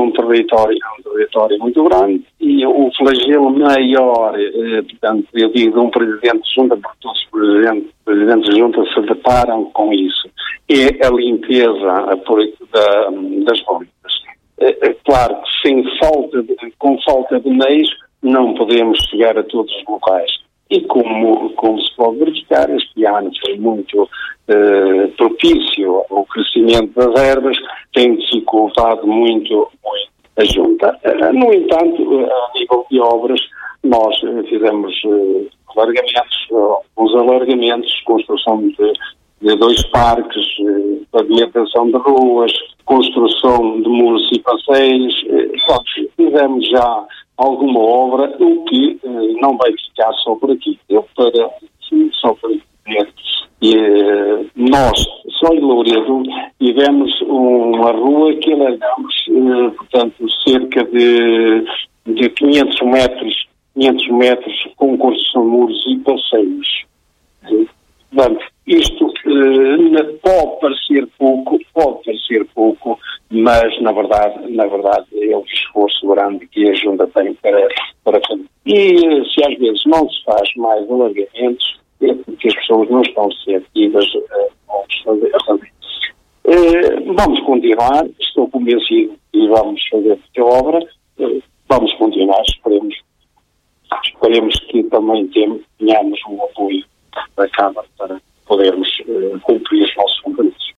território muito grande e o flagelo maior, portanto, eu digo de um presidente de junta, porque todos os presidentes de junta se deparam com isso, é a limpeza das ruínas. Claro que com falta de meios não podemos chegar a todos os locais. E como se pode verificar, este ano foi muito propício ao crescimento das ervas, tem dificultado muito a junta. No entanto, a nível de obras, nós fizemos alargamentos, construção de 2 parques, pavimentação de ruas, construção de muros e passeios. Fizemos já alguma obra, o que não vai ficar só por aqui. Só para dizer, nós, só em Louredo, tivemos uma rua que alargamos, portanto, cerca de 500 metros com construção de muros e passeios. Portanto, isto pode parecer pouco, mas na verdade é um esforço grande que a Junta tem para fazer. E se às vezes não se faz mais alargamentos, é porque as pessoas não estão receptivas a fazer. Vamos continuar, estou convencido que vamos fazer a obra, vamos continuar, esperemos que também tenhamos um apoio da Câmara para podermos cumprir os nossos compromissos.